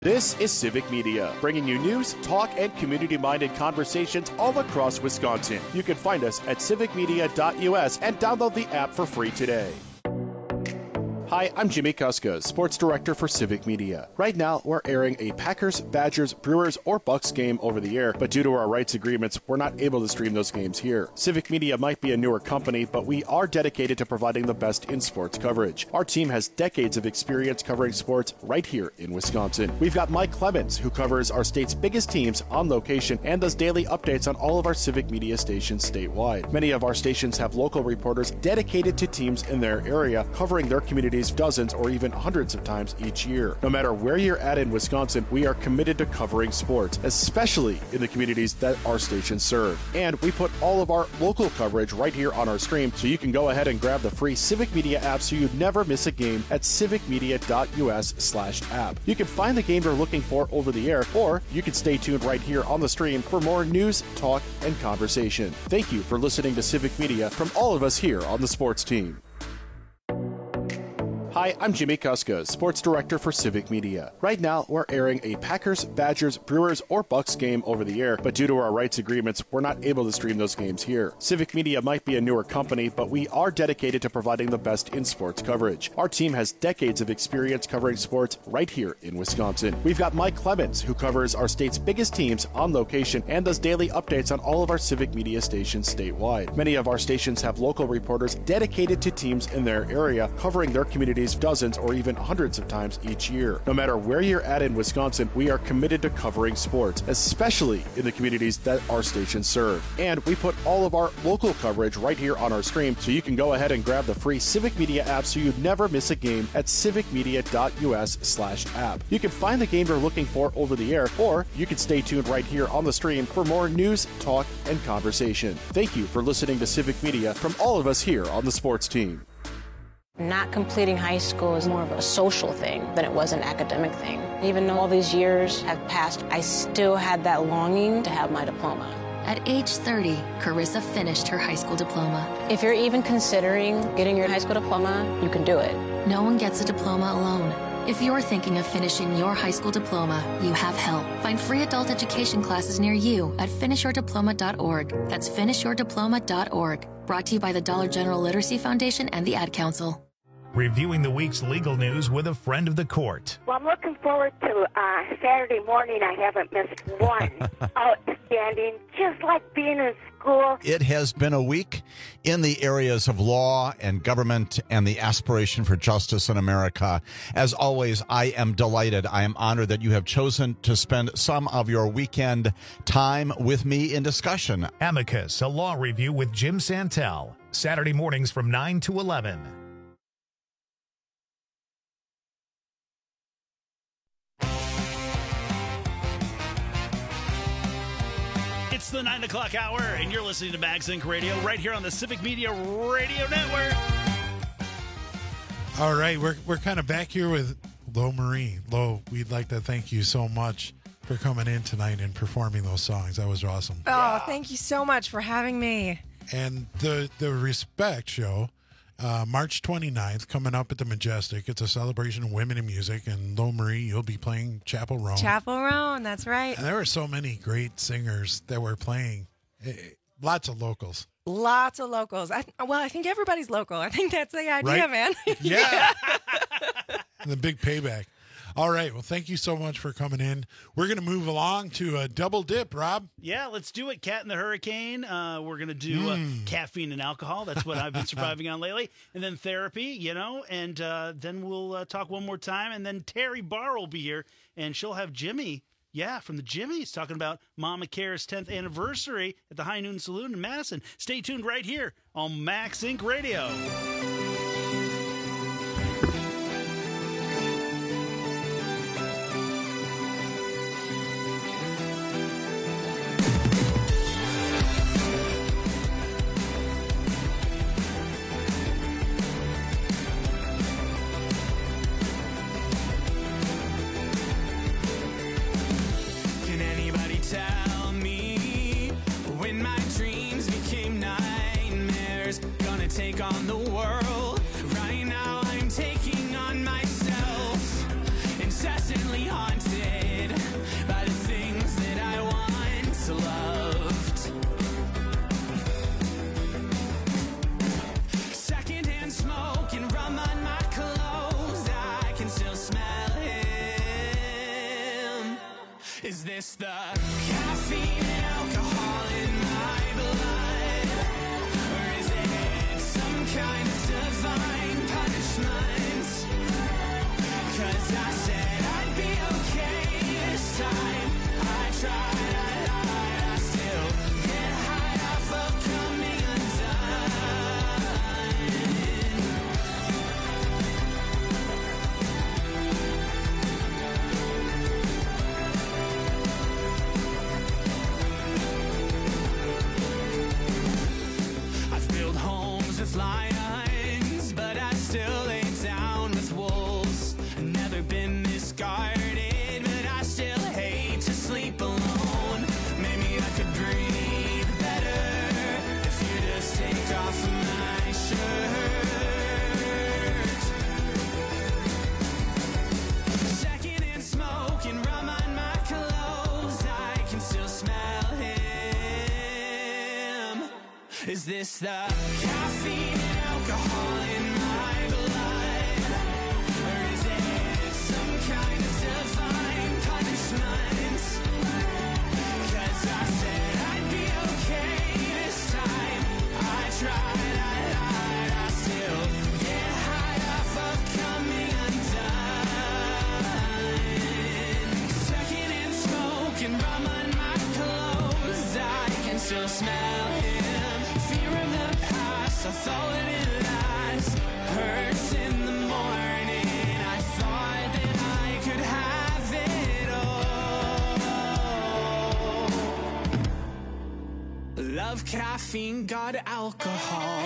This is Civic Media, bringing you news, talk, and community-minded conversations all across Wisconsin. You can find us at civicmedia.us and download the app for free today. Hi, I'm Jimmy Kuska, Sports Director for Civic Media. Right now, we're airing a Packers, Badgers, Brewers, or Bucks game over the air, but due to our rights agreements, we're not able to stream those games here. Civic Media might be a newer company, but we are dedicated to providing the best in sports coverage. Our team has decades of experience covering sports right here in Wisconsin. We've got Mike Clemens, who covers our state's biggest teams on location and does daily updates on all of our Civic Media stations statewide. Many of our stations have local reporters dedicated to teams in their area, covering their communities dozens or even hundreds of times each year. No matter where you're at in Wisconsin, we are committed to covering sports, especially in the communities that our stations serve. And we put all of our local coverage right here on our stream, so you can go ahead and grab the free Civic Media app so you never miss a game at civicmedia.us/app. You can find the game you're looking for over the air, or you can stay tuned right here on the stream for more news, talk, and conversation. Thank you for listening to Civic Media from all of us here on the sports team. Hi, I'm Jimmy Kuska, Sports Director for Civic Media. Right now, we're airing a Packers, Badgers, Brewers, or Bucks game over the air, but due to our rights agreements, we're not able to stream those games here. Civic Media might be a newer company, but we are dedicated to providing the best in sports coverage. Our team has decades of experience covering sports right here in Wisconsin. We've got Mike Clemens, who covers our state's biggest teams on location and does daily updates on all of our Civic Media stations statewide. Many of our stations have local reporters dedicated to teams in their area, covering their communities dozens or even hundreds of times each year. No matter where you're at in Wisconsin, we are committed to covering sports, especially in the communities that our stations serve. And we put all of our local coverage right here on our stream, so you can go ahead and grab the free Civic Media app so you never miss a game at civicmedia.us/app. You can find the game you're looking for over the air, or you can stay tuned right here on the stream for more news, talk, and conversation. Thank you for listening to Civic Media from all of us here on the sports team. Not completing high school is more of a social thing than it was an academic thing. Even though all these years have passed, I still had that longing to have my diploma. At age 30, Carissa finished her high school diploma. If you're even considering getting your high school diploma, you can do it. No one gets a diploma alone. If you're thinking of finishing your high school diploma, you have help. Find free adult education classes near you at finishyourdiploma.org. That's finishyourdiploma.org. Brought to you by the Dollar General Literacy Foundation and the Ad Council. Reviewing the week's legal news with a friend of the court. Well, I'm looking forward to Saturday morning. I haven't missed one. Outstanding. Just like being in school. It has been a week in the areas of law and government and the aspiration for justice in America. As always, I am delighted. I am honored that you have chosen to spend some of your weekend time with me in discussion. Amicus, a law review with Jim Santel. Saturday mornings from 9 to 11. It's the 9 o'clock hour, and you're listening to MagSync Radio right here on the Civic Media Radio Network. All right, we're kind of back here with Lo Marie. Lo, we'd like to thank you so much for coming in tonight and performing those songs. That was awesome. Oh, thank you so much for having me. And the Respect Show, March 29th, coming up at the Majestic. It's a celebration of women in music. And Lo Marie, you'll be playing Chapel Roan. Chapel Roan, that's right. And there were so many great singers that were playing. Lots of locals. Lots of locals. I think everybody's local. I think that's the idea, right? Man. Yeah. And the big payback. All right. Well, thank you so much for coming in. We're going to move along to a double dip, Rob. Yeah, let's do it. Cat in the Hurricane. We're going to do caffeine and alcohol. That's what I've been surviving on lately. And then therapy, and then we'll talk one more time. And then Terry Barr will be here, and she'll have Jimmy. Yeah, from the Jimmys, talking about Mama Care's 10th anniversary at the High Noon Saloon in Madison. Stay tuned right here on MagSync Radio. Take on the world. Is this the caffeine and alcohol in my blood? Or is it some kind of divine punishment? 'Cause I said I'd be okay this time. I tried, I lied, I still get high off of coming with lions, but I still lay down with wolves. I've never been this guarded, but I still hate to sleep alone. Maybe I could breathe better if you just take off my shirt. Second and smoke and rum on my clothes, I can still smell him. Is this the caffeine and alcohol in my blood? Or is it some kind of divine punishment? 'Cause I said I'd be okay this time. I tried, I lied, I still get high off of coming undone. Second in smoke and rum on my clothes, I can still smell him. Fear of the past, I thought it last. Hurts in the morning, I thought that I could have it all. Love caffeine, got alcohol.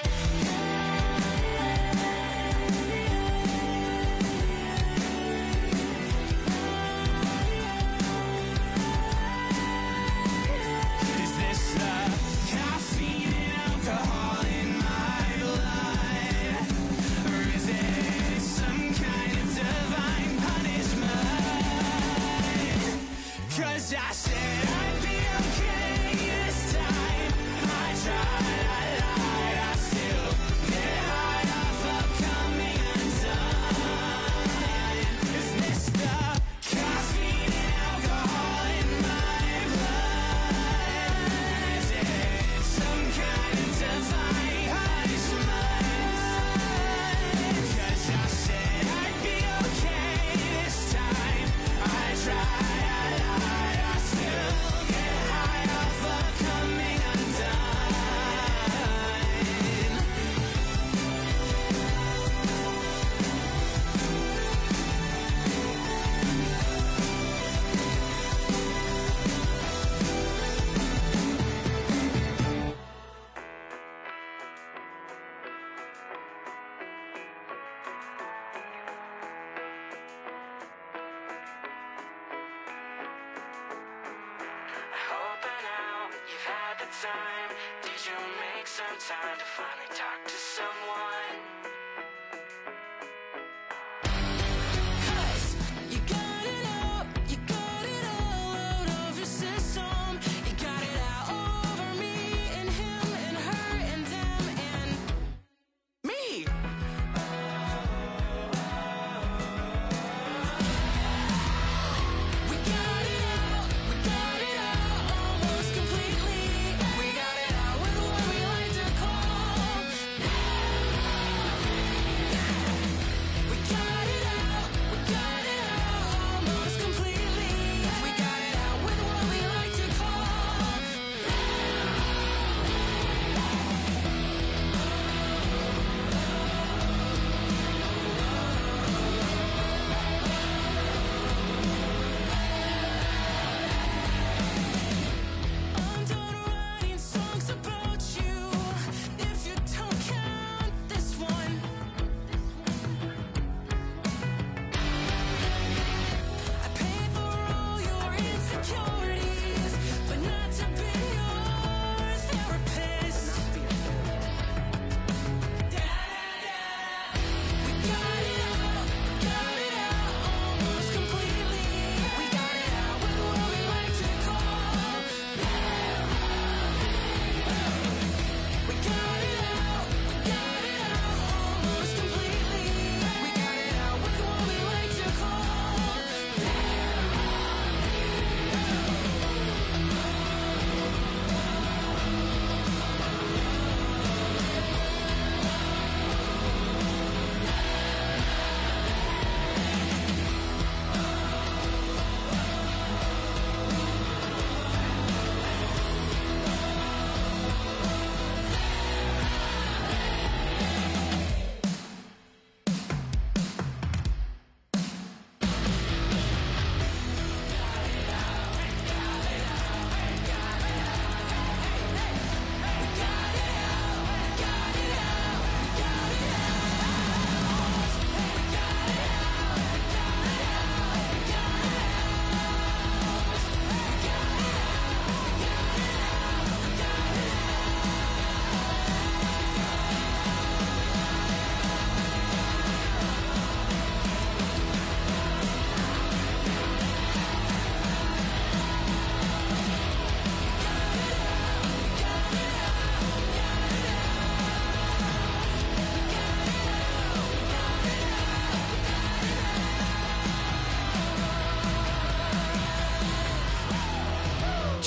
Is this the caffeine and alcohol in my blood? Or is it some kind of divine punishment? 'Cause I said I'd be okay this time. I tried, I lied, I still get high off of coming undone. Is this the caffeine and alcohol in my blood? Is it some kind of divine punishment? 'Cause I said I'd be okay this time. I tried, I lied, I still get high off of coming undone. I hope by now you've had the time. Did you make some time to finally talk to someone? 'Cause you got it out, you got it all out of your system. You got it out over me and him and her and them and me. We got it out almost completely. We got it out with what we like to call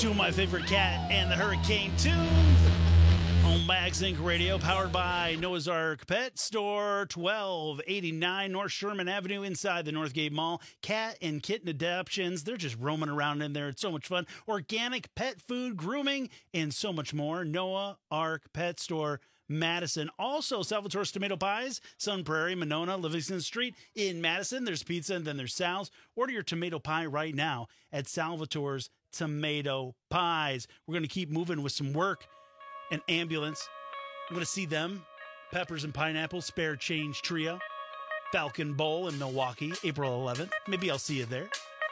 Two of my favorite Cat and the Hurricane tunes on Max Inc. Radio, powered by Noah's Ark Pet Store, 1289 North Sherman Avenue inside the Northgate Mall. Cat and kitten adoptions, they're just roaming around in there. It's so much fun. Organic pet food, grooming, and so much more. Noah Ark Pet Store, Madison. Also, Salvatore's Tomato Pies, Sun Prairie, Monona, Livingston Street in Madison. There's pizza and then there's Sal's. Order your tomato pie right now at Salvatore's Tomato Pies. We're going to keep moving with some work and ambulance. I'm going to see them. Peppers and Pineapple, Spare Change Trio, Falcon Bowl in Milwaukee, April 11th. Maybe I'll see you there.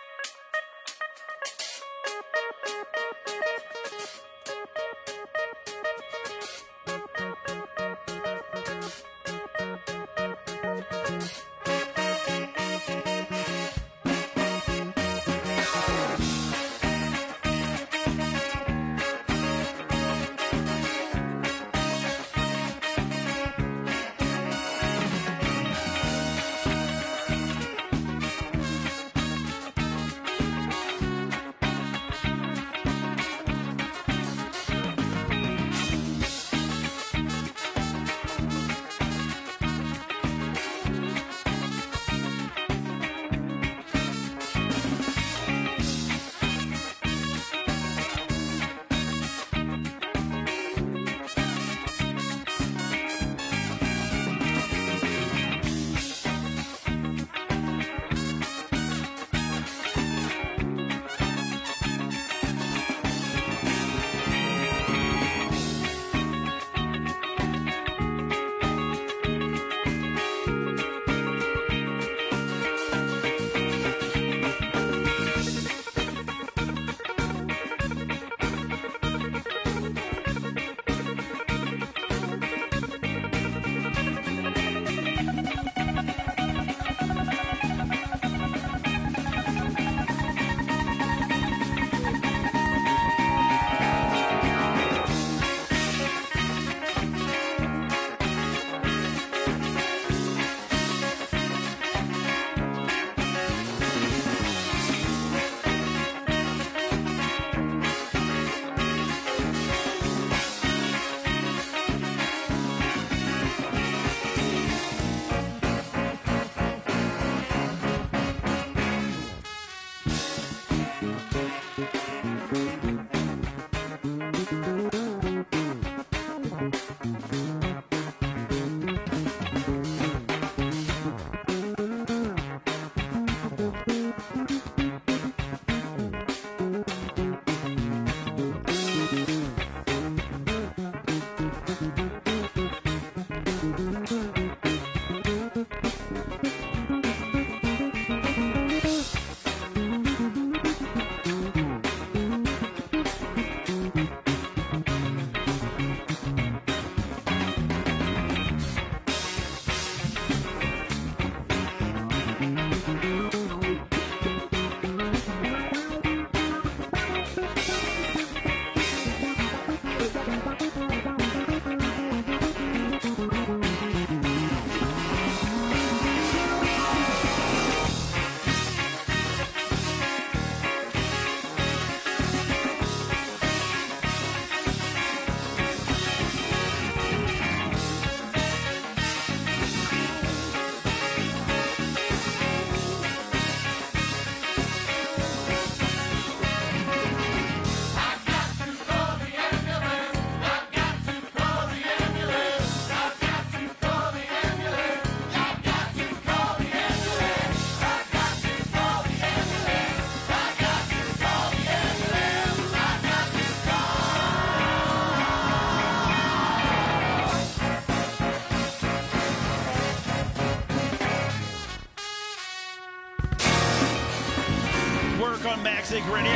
Maxic Radio.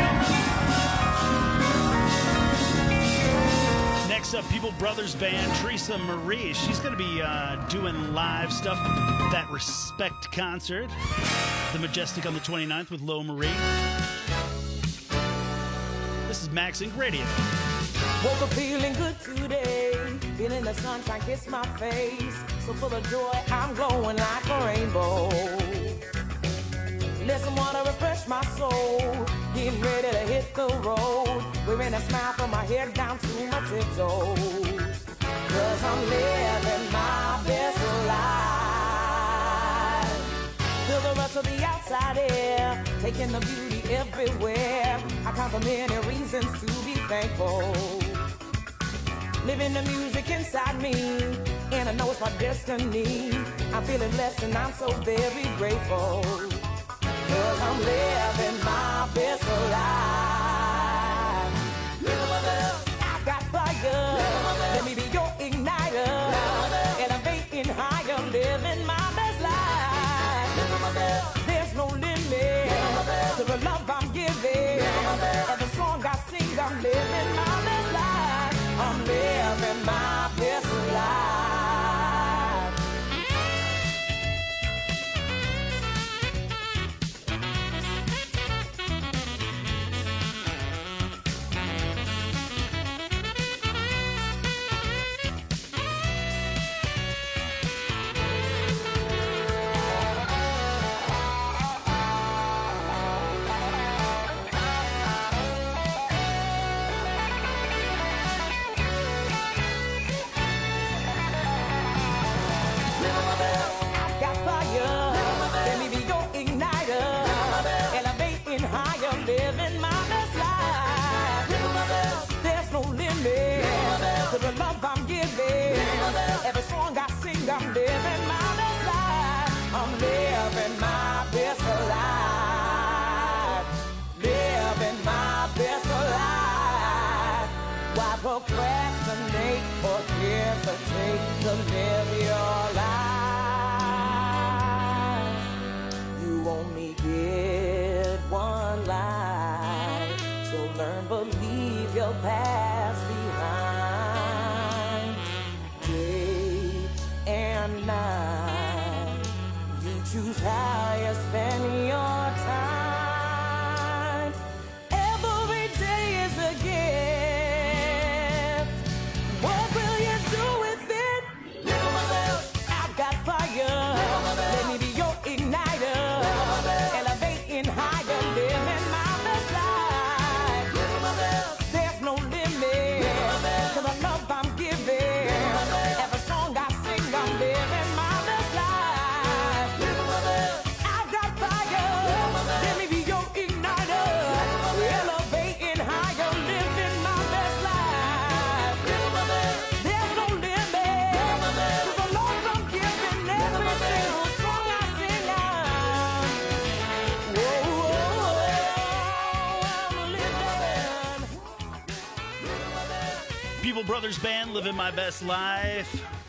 Next up, People Brothers Band, Teresa Marie. She's going to be doing live stuff. That Respect concert, the Majestic on the 29th with Lo Marie. This is Max Inc. Radio. Woke up feeling good today, feeling the sunshine kiss my face. So full of joy, I'm glowing like a rainbow. Let some water refresh my soul, getting ready to hit hit the road, wearing a smile from my head down to my tiptoes. 'Cause I'm living my best life. Feel the rush of the outside air, taking the beauty everywhere. I count the many reasons to be thankful. Living the music inside me, and I know it's my destiny. I'm feeling blessed and I'm so very grateful. 'Cause I'm living my best life. Living my best. I got fire. Let me be your igniter. Elevating higher, living my best life. Living my best. There's no limit to the love I'm giving. Every song I sing, I'm living my best life. I'm living my best life. Living my best life. There's no limit to the love I'm giving. Every song I sing, I'm living my best life. I'm living my best life. Living my best life. Why procrastinate or hesitate to live your life? You only get one life, so learn, believe you'll pass behind. Day and night, you choose how you spend your time. Every day is a gift. What will you do with it? I've got fire. Let me be your igniter. Elevating higher, living my best life. There's no limit to the love I'm giving. Every song I sing, I'm living my best life. I've got fire. Let me be your igniter. Elevating higher, living my best life. There's no limit to the love I'm giving. Every single song I sing, People Brothers Band, Living My Best Life.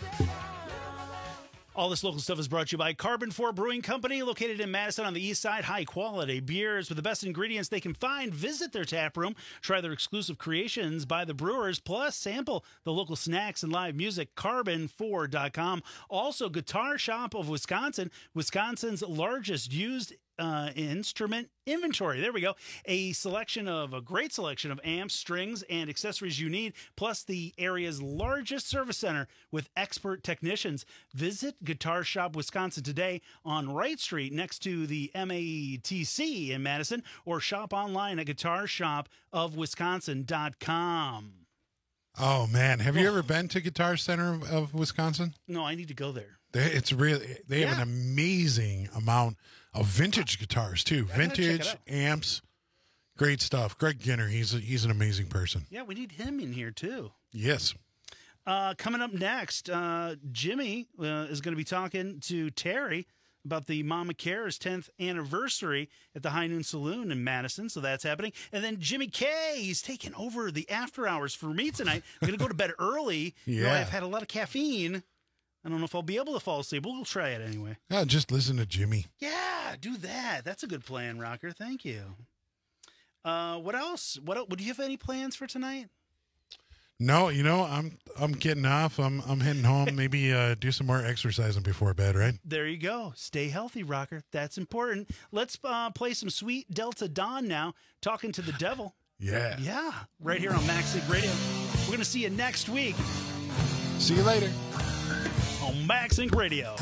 All this local stuff is brought to you by Carbon 4 Brewing Company, located in Madison on the east side. High-quality beers with the best ingredients they can find. Visit their tap room. Try their exclusive creations by the brewers. Plus, sample the local snacks and live music. Carbon4.com. Also, Guitar Shop of Wisconsin, Wisconsin's largest used instrument inventory. There we go. A great selection of amps, strings, and accessories you need, plus the area's largest service center with expert technicians. Visit Guitar Shop Wisconsin today on Wright Street next to the MATC in Madison, or shop online at guitarshopofwisconsin.com. Oh, man. Have you ever been to Guitar Center of Wisconsin? No, I need to go there. They have an amazing amount of vintage guitars too. Vintage amps, great stuff. Greg Ginner, he's an amazing person. Yeah, we need him in here too. Yes. Coming up next, Jimmy is going to be talking to Terry about the Mama Cares 10th anniversary at the High Noon Saloon in Madison. So that's happening. And then Jimmy K, he's taking over the after hours for me tonight. I'm going to go to bed early. Yeah. You know, I've had a lot of caffeine. I don't know if I'll be able to fall asleep. We'll try it anyway. Just listen to Jimmy. Yeah, do that. That's a good plan, Rocker. Thank you. What else? Would you have any plans for tonight? No, I'm getting off. I'm heading home. Maybe do some more exercising before bed, right? There you go. Stay healthy, Rocker. That's important. Let's play some Sweet Delta Dawn now, Talking to the Devil. Yeah. Yeah, right here on Max Inc. Radio. We're going to see you next week. See you later. On Max Inc. Radio.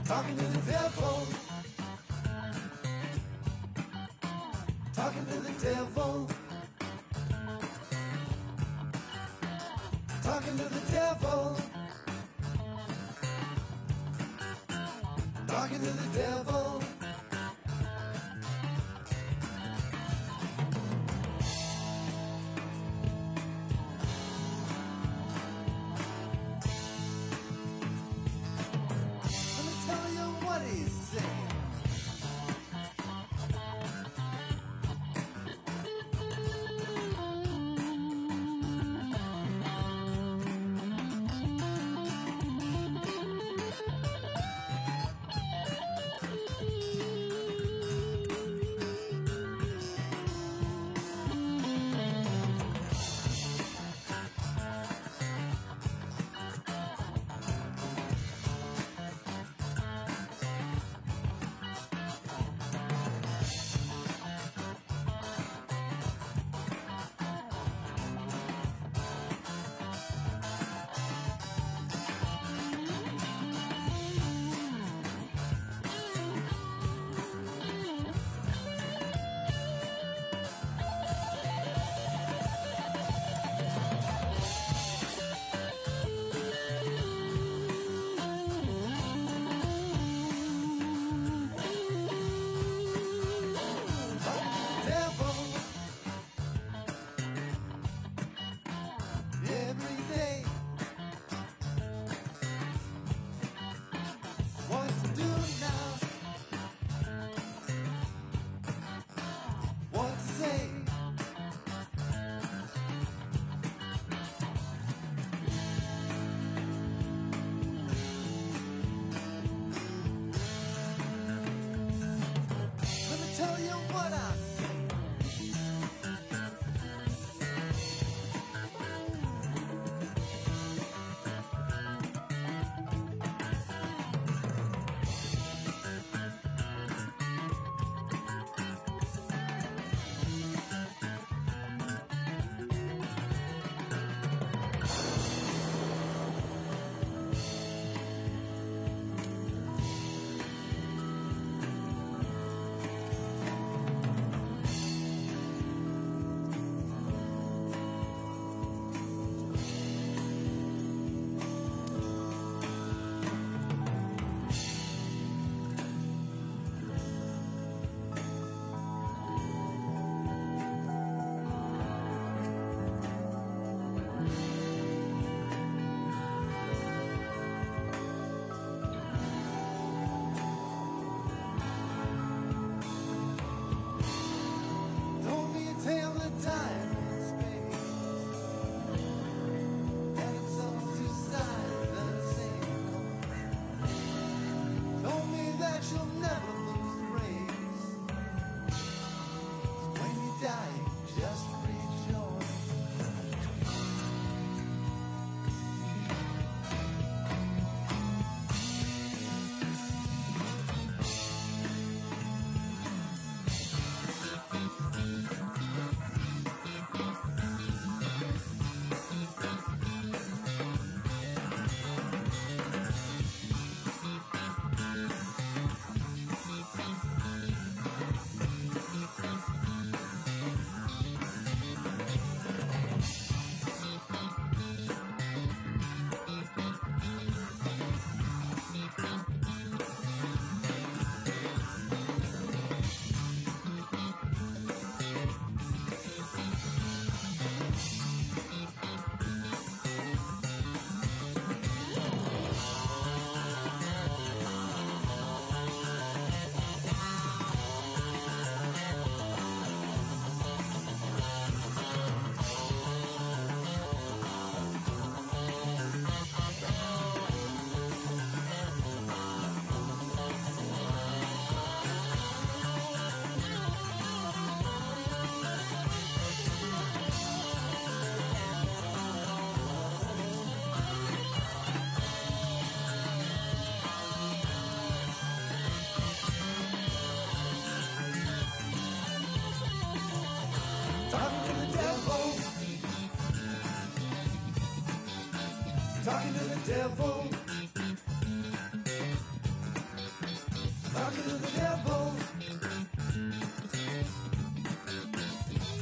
Talking to the devil. Talking to the devil. Talking to the devil. Talking to the devil. Let me tell you what he's saying.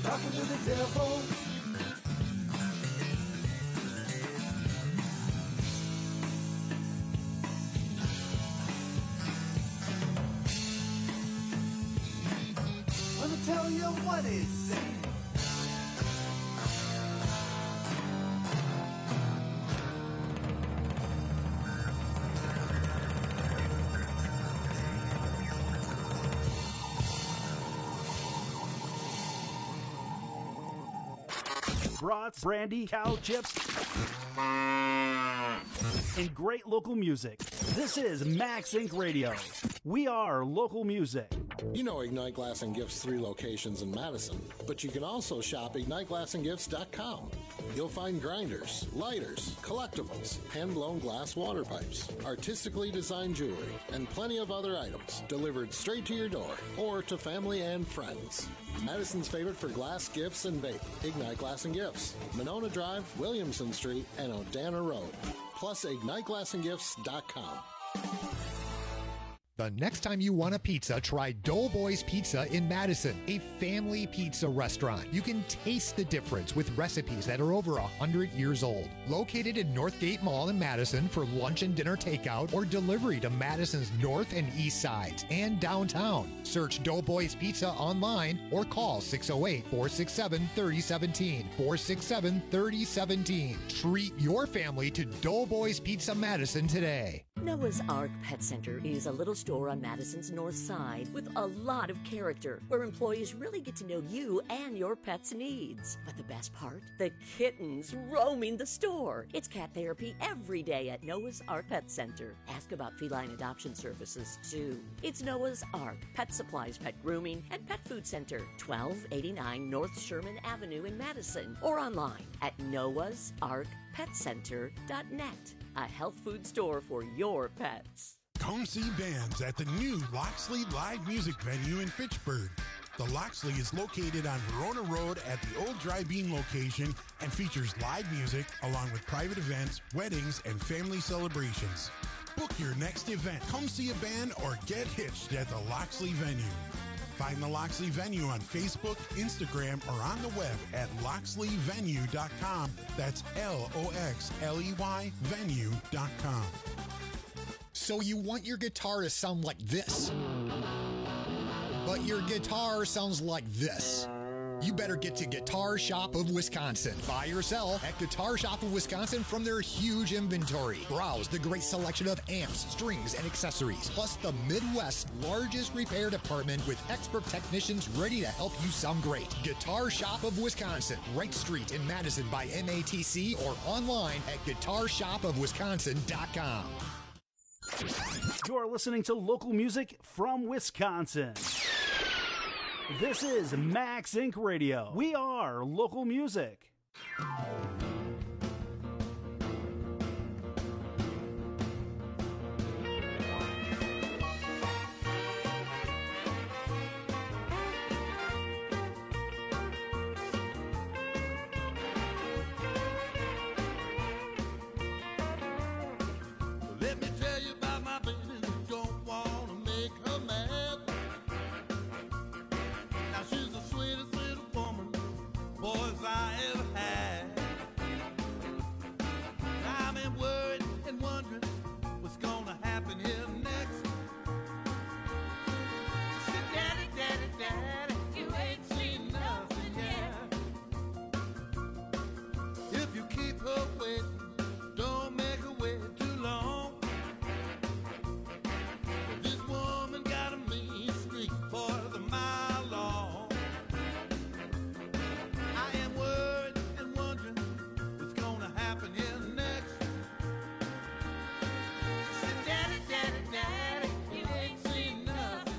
talking to the devil. Let me tell you what it's saying. Brats, brandy, cow chips, and great local music. This is Max Inc. Radio. We are local music. You know Ignite Glass and Gifts 3 locations in Madison, but you can also shop IgniteGlassandGifts.com. You'll find grinders, lighters, collectibles, hand-blown glass water pipes, artistically designed jewelry, and plenty of other items delivered straight to your door or to family and friends. Madison's favorite for glass, gifts, and vape. Ignite Glass and Gifts. Monona Drive, Williamson Street, and Odana Road. Plus IgniteGlassandGifts.com. The next time you want a pizza, try Doughboys Pizza in Madison, a family pizza restaurant. You can taste the difference with recipes that are over 100 years old. Located in Northgate Mall in Madison for lunch and dinner takeout or delivery to Madison's north and east sides and downtown. Search Doughboys Pizza online or call 608-467-3017. 467-3017. Treat your family to Doughboys Pizza Madison today. Noah's Ark Pet Center is a little store on Madison's north side with a lot of character where employees really get to know you and your pet's needs. But the best part? The kittens roaming the store. It's cat therapy every day at Noah's Ark Pet Center. Ask about feline adoption services too. It's Noah's Ark Pet Supplies, Pet Grooming, and Pet Food Center, 1289 North Sherman Avenue in Madison, or online at noahsarkpetcenter.net. A health food store for your pets. Come see bands at the new Loxley Live Music Venue in Fitchburg. The Loxley is located on Verona Road at the old Dry Bean location and features live music along with private events, weddings, and family celebrations. Book your next event, come see a band, or get hitched at the Loxley venue. Find the Loxley venue on Facebook, Instagram, or on the web at loxleyvenue.com. That's LOXLEY venue.com. So you want your guitar to sound like this, but your guitar sounds like this. You better get to Guitar Shop of Wisconsin. Buy or sell at Guitar Shop of Wisconsin from their huge inventory. Browse the great selection of amps, strings, and accessories, plus the Midwest's largest repair department with expert technicians ready to help you sound great. Guitar Shop of Wisconsin, Wright Street in Madison by MATC, or online at guitarshopofwisconsin.com. You're listening to local music from Wisconsin. This is Max Inc. Radio. We are local music. Let me tell you about my baby who don't want to make her mad. Now she's the sweetest little woman boys I ever had. I've been worried and wondering what's gonna happen here next. She said, Daddy, Daddy, Daddy, you ain't seen nothing yet. If you keep her waiting, don't make her wait too long. This woman got a mean streak for the mile long. I am worried and wondering what's gonna happen here next. She said, Daddy, Daddy, Daddy, you ain't seen nothing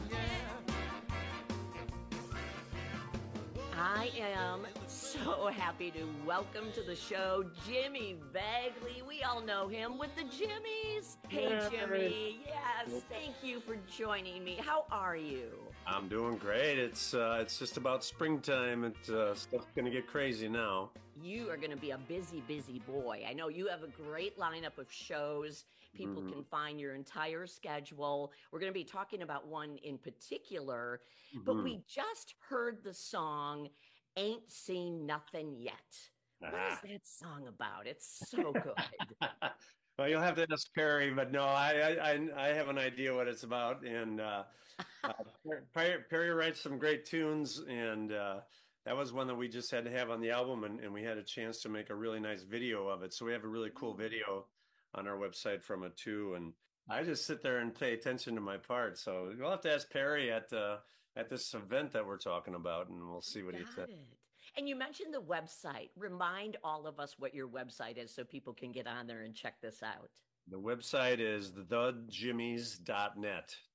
yet. I am so happy to welcome to the show Jimmy Bagley. We all know him with the Jimmies. Hey, Yeah. Jimmy. Yes, thank you for joining me. How are you? I'm doing great. It's just about springtime, and stuff's gonna get crazy now. You are going to be a busy, busy boy. I know you have a great lineup of shows. People can find your entire schedule. We're going to be talking about one in particular, but we just heard the song Ain't Seen Nothing Yet. What is that song about? It's so good. Well, you'll have to ask Perry, but no, I have an idea what it's about. And Perry writes some great tunes, and that was one that we just had to have on the album, and we had a chance to make a really nice video of it. So we have a really cool video on our website from it too. And I just sit there and pay attention to my part. So you'll have to ask Perry at this event that we're talking about, and we'll see what he said. And you mentioned the website. Remind all of us what your website is so people can get on there and check this out. The website is thejimmies.net,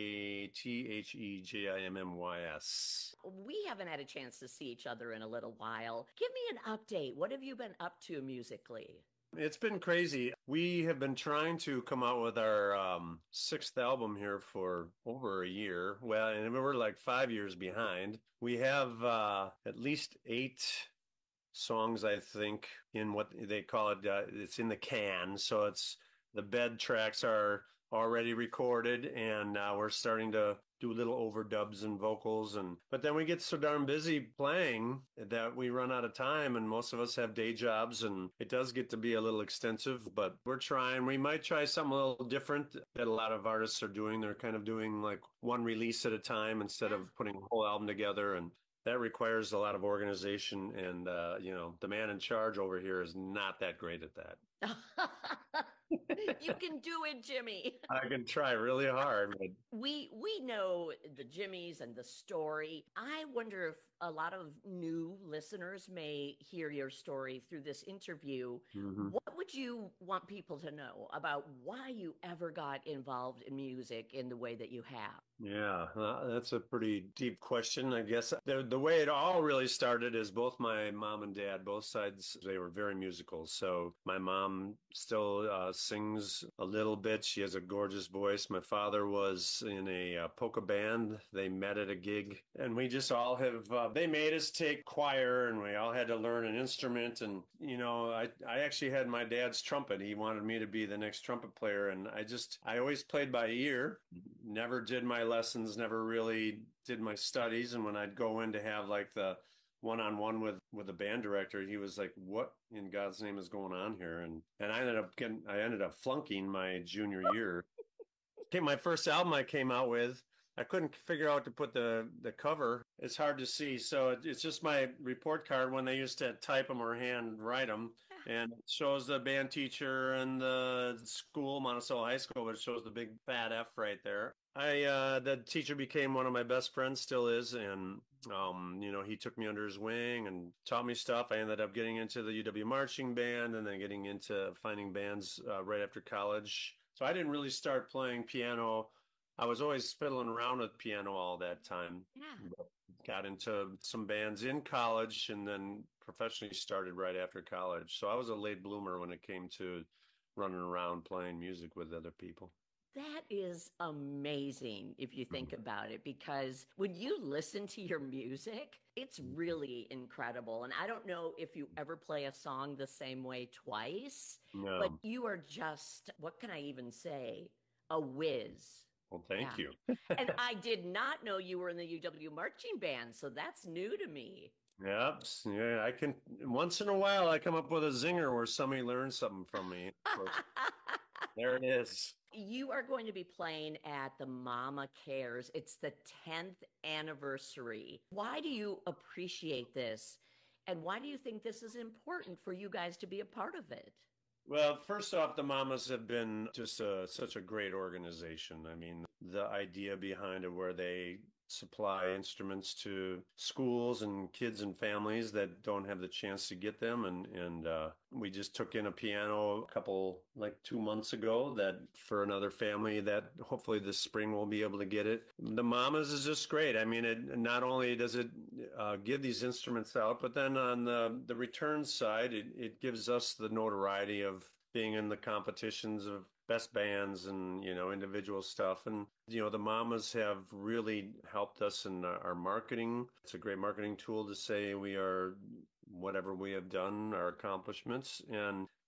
TheJimmys. We haven't had a chance to see each other in a little while. Give me an update. What have you been up to musically? It's been crazy. We have been trying to come out with our sixth album here for over a year. Well, and we're like 5 years behind. We have at least 8 songs, I think, in what they call it. It's in the can. So it's the bed tracks are already recorded, and now we're starting to do little overdubs and vocals, but then we get so darn busy playing that we run out of time, and most of us have day jobs, and it does get to be a little extensive, but we're trying. We might try something a little different that a lot of artists are doing. They're kind of doing like one release at a time instead of putting a whole album together, and that requires a lot of organization, and the man in charge over here is not that great at that. You can do it, Jimmy. I can try really hard. But... We know the Jimmys and the story. I wonder if a lot of new listeners may hear your story through this interview. Mm-hmm. What would you want people to know about why you ever got involved in music in the way that you have? Yeah, that's a pretty deep question, I guess. The way it all really started is both my mom and dad, both sides, they were very musical. So my mom still sings a little bit. She has a gorgeous voice. My father was in a polka band. They met at a gig, and we just all have, they made us take choir, and we all had to learn an instrument. And, I actually had my dad's trumpet. He wanted me to be the next trumpet player. And I always played by ear, never did my lessons, never really did my studies. And when I'd go in to have like the one-on-one with the band director, he was like, what in God's name is going on here? And I ended up flunking my junior year. My first album I came out with, I couldn't figure out to put the cover. It's hard to see. So it's just my report card when they used to type them or hand write them. And it shows the band teacher and the school, Monticello High School, but it shows the big fat F right there. The teacher became one of my best friends, still is. And, he took me under his wing and taught me stuff. I ended up getting into the UW marching band and then getting into finding bands right after college. So I didn't really start playing piano. I was always fiddling around with piano all that time. Yeah. Got into some bands in college and then professionally started right after college. So I was a late bloomer when it came to running around playing music with other people. That is amazing if you think about it, because when you listen to your music, it's really incredible. And I don't know if you ever play a song the same way twice, but you are just, what can I even say? A whiz. Well, thank you. And I did not know you were in the UW marching band, so that's new to me. Yep. Yeah, I can, once in a while, I come up with a zinger where somebody learns something from me. There it is. You are going to be playing at the Mama Cares. It's the 10th anniversary. Why do you appreciate this? And why do you think this is important for you guys to be a part of it? Well, first off, the Mamas have been just such a great organization. I mean, the idea behind it where they supply instruments to schools and kids and families that don't have the chance to get them. And we just took in a piano like 2 months ago that for another family that hopefully this spring we'll be able to get it. The Mamas is just great. I mean, it not only does it give these instruments out, but then on the return side, it gives us the notoriety of being in the competitions of best bands and, individual stuff. And, the Mamas have really helped us in our marketing. It's a great marketing tool to say we are whatever we have done, our accomplishments. And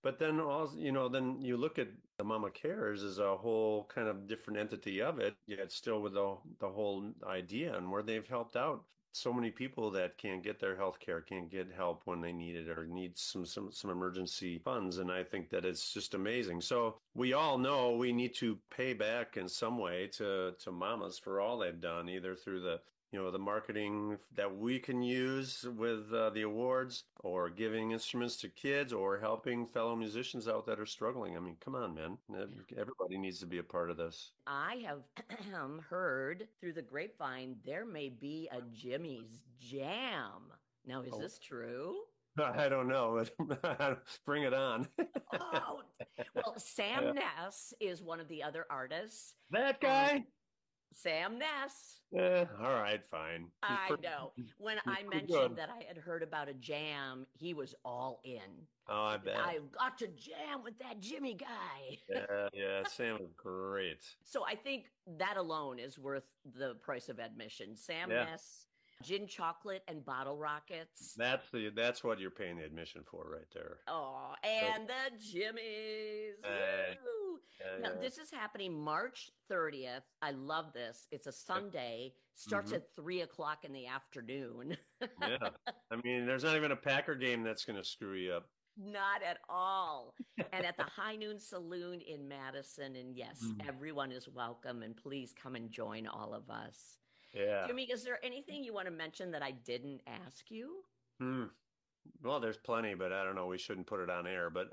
But then also, then you look at the Mama Cares as a whole kind of different entity of it, yet still with the whole idea and where they've helped out so many people that can't get their health care, can't get help when they need it, or need some emergency funds. And I think that it's just amazing. So we all know we need to pay back in some way to mamas for all they've done, either through the marketing that we can use with the awards, or giving instruments to kids, or helping fellow musicians out that are struggling. I mean, come on, man. Everybody needs to be a part of this. I have heard through the grapevine there may be a Jimmy's Jam. Now, is this true? I don't know. Bring it on. Well, Sam Ness is one of the other artists. That guy? Sam Ness. All right, fine. I know. When I mentioned that I had heard about a jam, he was all in. Oh, I bet. I've got to jam with that Jimmy guy. Yeah, Sam is great. So I think that alone is worth the price of admission. Sam Ness, Gin Chocolate and Bottle Rockets. That's what you're paying the admission for right there. Oh, and the Jimmys. Now, this is happening March 30th. I love this. It's a Sunday. Starts at 3:00 in the afternoon. Yeah. I mean, there's not even a Packer game that's going to screw you up. Not at all. And at the High Noon Saloon in Madison. And yes, everyone is welcome. And please come and join all of us. Yeah. Jimmy, is there anything you want to mention that I didn't ask you? Well, there's plenty, but I don't know. We shouldn't put it on air. But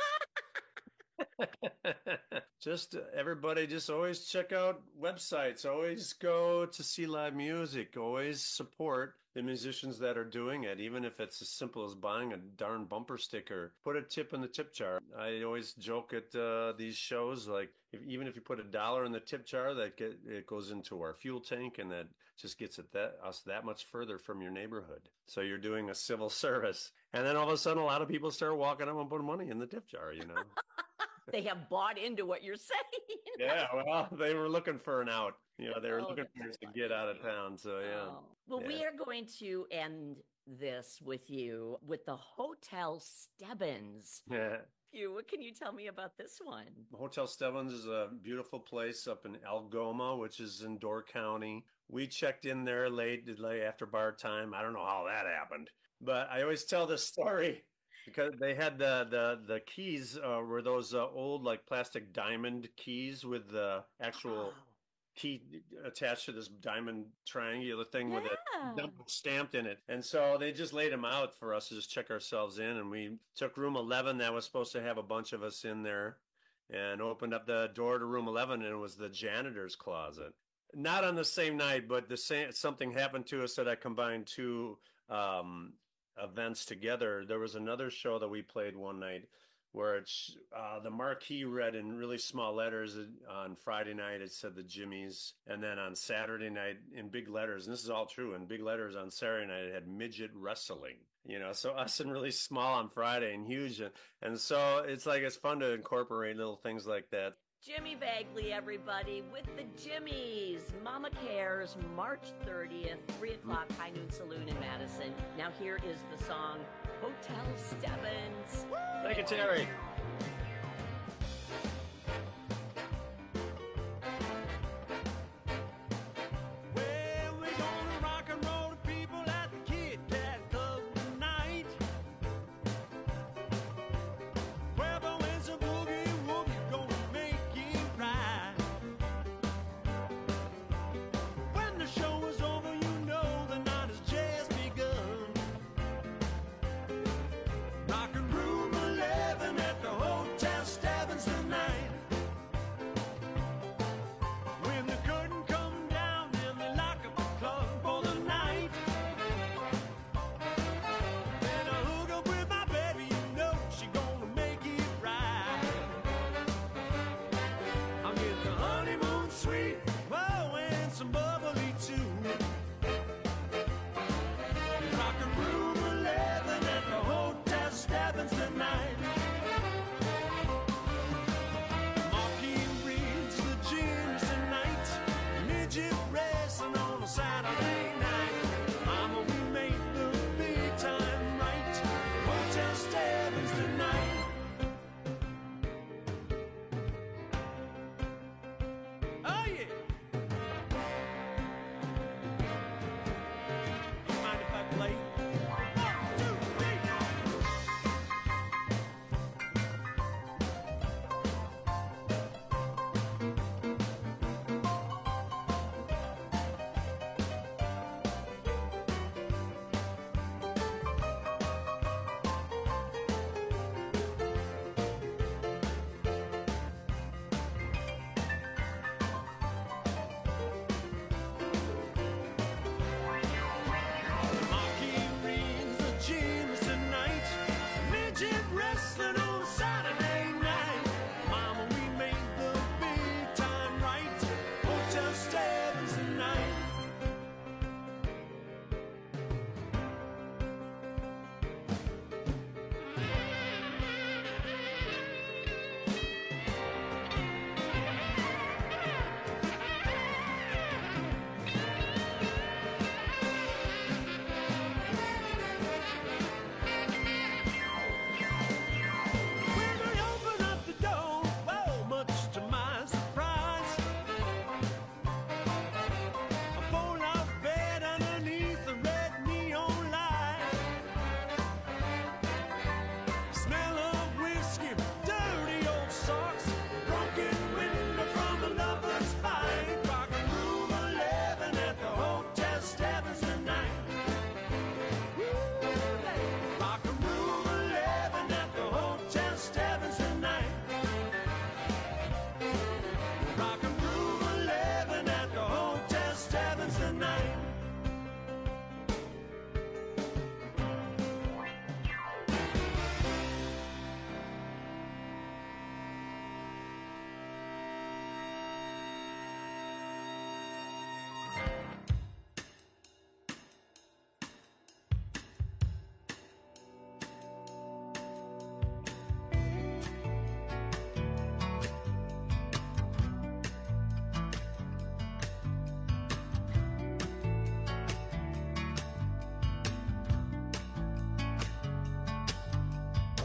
just everybody, just always check out websites. Always go to see live music. Always support the musicians that are doing it, even if it's as simple as buying a darn bumper sticker. Put a tip in the tip jar. I always joke at these shows, like even if you put $1 in the tip jar, it goes into our fuel tank, and that just gets us that much further from your neighborhood. So you're doing a civil service, and then all of a sudden, a lot of people start walking up and putting money in the tip jar. They have bought into what you're saying. Yeah, well, they were looking for an out. They were looking for us to get out of town. So, yeah. Well, we are going to end this with you with the Hotel Stebbins. Yeah. What can you tell me about this one? Hotel Stebbins is a beautiful place up in Algoma, which is in Door County. We checked in there late after bar time. I don't know how that happened, but I always tell this story because they had the keys were those old like plastic diamond keys with the actual key attached to this diamond triangular thing with a number stamped in it. And so they just laid them out for us to just check ourselves in. And we took room 11 that was supposed to have a bunch of us in there, and opened up the door to room 11, and it was the janitor's closet. Not on the same night, but something happened to us that I combined two events together. There was another show that we played one night where it's the marquee read in really small letters. On Friday night, it said the Jimmys. And then on Saturday night, in big letters, and this is all true, in big letters on Saturday night, it had midget wrestling. So us in really small on Friday and huge. And so it's fun to incorporate little things like that. Jimmy Bagley, everybody, with the Jimmys. Mama Cares, March 30th, 3:00, High Noon Saloon in Madison. Now here is the song, Hotel Stebbins. Thank you, Terry. Rockin' room 11 at the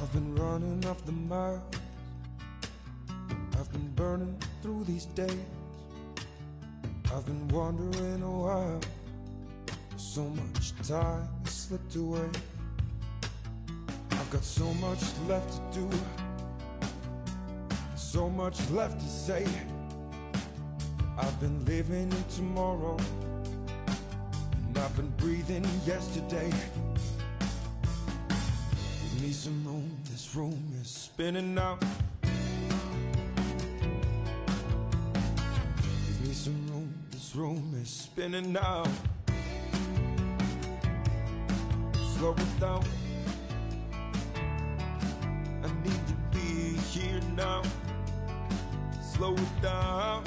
I've been running off the miles, I've been burning through these days. I've been wondering a while, so much time has slipped away. I've got so much left to do, so much left to say. I've been living in tomorrow, and I've been breathing yesterday. Give me some room, this room is spinning now. Give me some room, this room is spinning now. Slow it down, I need to be here now. Slow it down,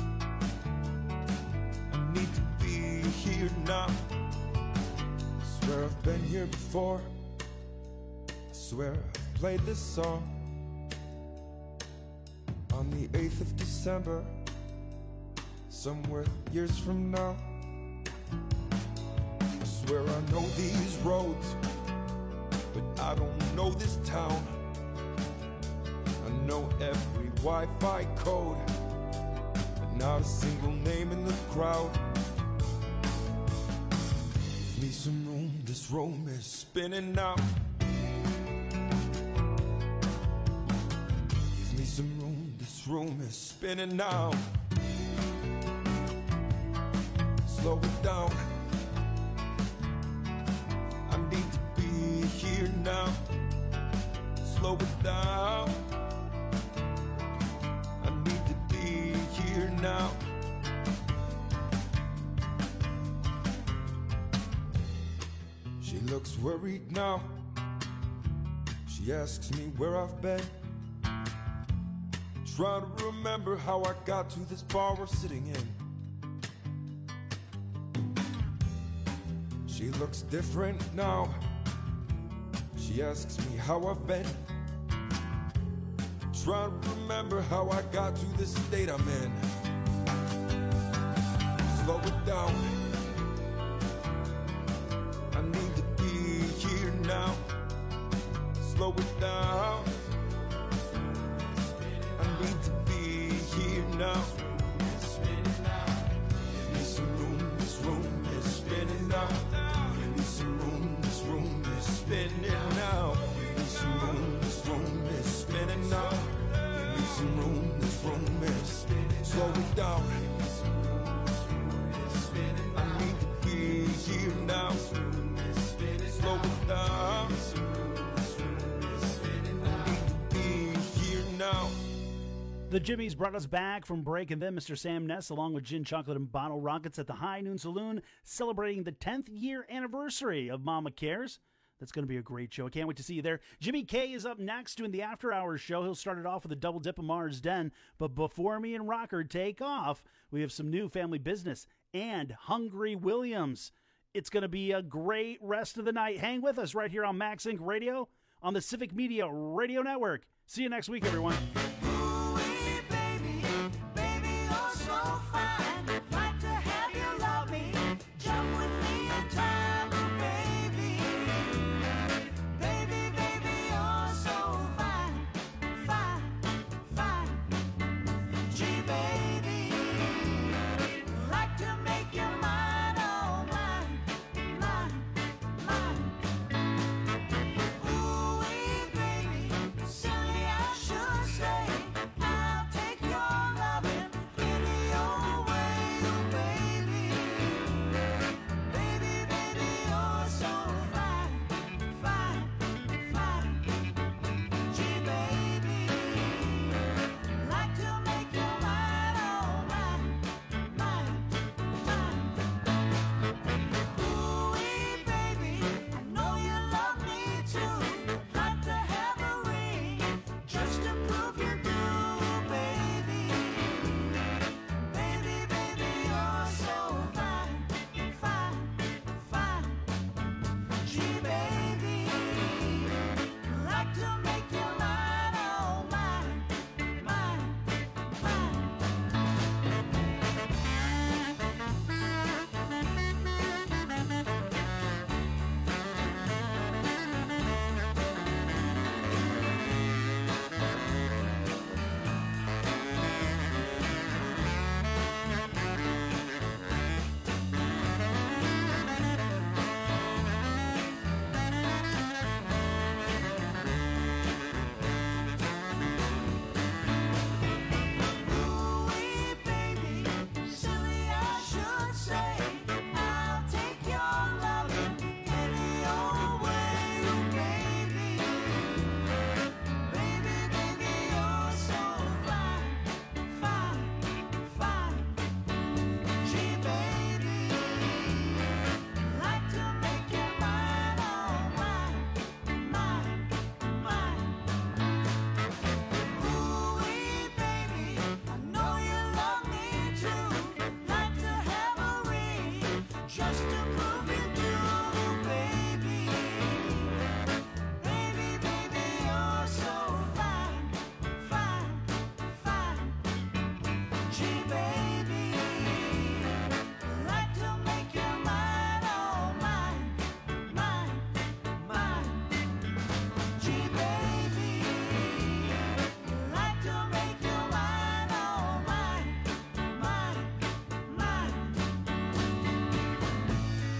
I need to be here now. I swear I've been here before, I swear I've played this song. On the 8th of December, somewhere years from now. I swear I know these roads, but I don't know this town. I know every Wi-Fi code, but not a single name in the crowd. Give me some room, this room is spinning now. Give me some room, this room is spinning now. Slow it down, I need to be here now. Slow it down, I need to be here now. She looks worried now, she asks me where I've been. Trying to remember how I got to this bar we're sitting in. She looks different now, she asks me how I've been. Trying to remember how I got to this state I'm in. Slow it down, I need to be here now. Slow it down, I need to be here now. Give me some room, this room is spinning now. Give me some room, this room is spinning now. Give me some room, this room is spinning now. Give me some room, this room is spinning. Slow it down, I need to be here now. Slow it down, I need to be here now. The Jimmies brought us back from break, and then Mr. Sam Ness, along with Gin Chocolate and Bottle Rockets at the High Noon Saloon, celebrating the 10th year anniversary of Mama Cares. That's going to be a great show. I can't wait to see you there. Jimmy K is up next doing the After Hours show. He'll start it off with a double dip of Mars Den. But before me and Rocker take off, we have some new family business and Hungry Williams. It's going to be a great rest of the night. Hang with us right here on Max Inc. Radio on the Civic Media Radio Network. See you next week, everyone. Say just to prove you do, baby. Baby, baby, you're so fine, fine, fine. Gee, baby, like to make your mind all mine, mine, mine. Gee, baby, like to make your mind all mine, mine, mine.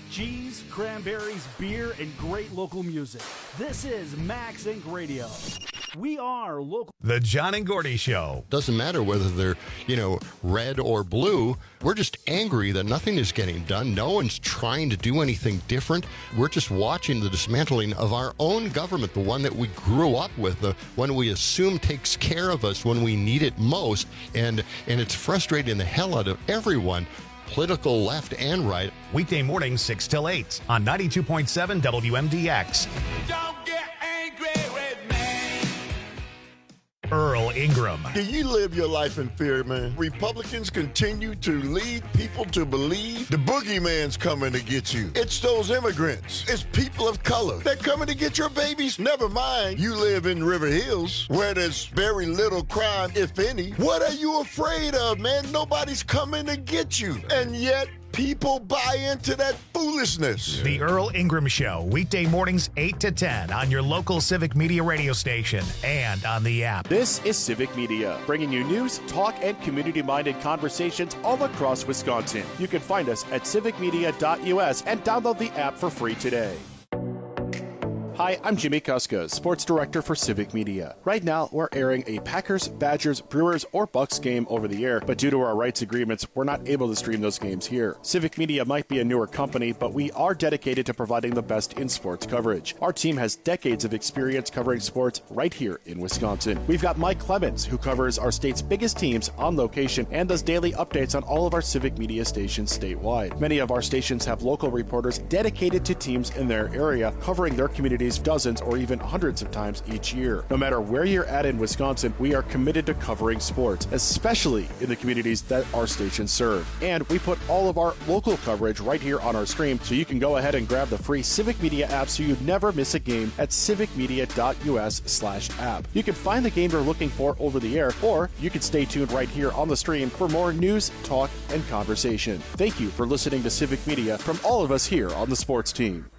cheese, cranberries, beer, and great local music. This is Max Inc. Radio. We are local. The John and Gordy Show. Doesn't matter whether they're, red or blue. We're just angry that nothing is getting done. No one's trying to do anything different. We're just watching the dismantling of our own government, the one that we grew up with, the one we assume takes care of us when we need it most. And it's frustrating the hell out of everyone, political left and right. Weekday mornings 6 till 8 on 92.7 WMDX. Don't get angry with me. Earl Ingram. Do you live your life in fear, man? Republicans continue to lead people to believe the boogeyman's coming to get you. It's those immigrants. It's people of color. They're coming to get your babies. Never mind, you live in River Hills, where there's very little crime, if any. What are you afraid of, man? Nobody's coming to get you. And yet, people buy into that foolishness. The Earl Ingram Show, weekday mornings 8 to 10 on your local Civic Media radio station and on the app. This is Civic Media, bringing you news, talk, and community-minded conversations all across Wisconsin. You can find us at civicmedia.us and download the app for free today. Hi, I'm Jimmy Kuska, Sports Director for Civic Media. Right now, we're airing a Packers, Badgers, Brewers, or Bucks game over the air, but due to our rights agreements, we're not able to stream those games here. Civic Media might be a newer company, but we are dedicated to providing the best in sports coverage. Our team has decades of experience covering sports right here in Wisconsin. We've got Mike Clemens, who covers our state's biggest teams on location and does daily updates on all of our Civic Media stations statewide. Many of our stations have local reporters dedicated to teams in their area, covering their communities dozens or even hundreds of times each year. No matter where you're at in Wisconsin, we are committed to covering sports, especially in the communities that our stations serve. And we put all of our local coverage right here on our stream, so you can go ahead and grab the free Civic Media app so you never miss a game at civicmedia.us/app. You can find the game you're looking for over the air, or you can stay tuned right here on the stream for more news, talk, and conversation. Thank you for listening to Civic Media from all of us here on the sports team.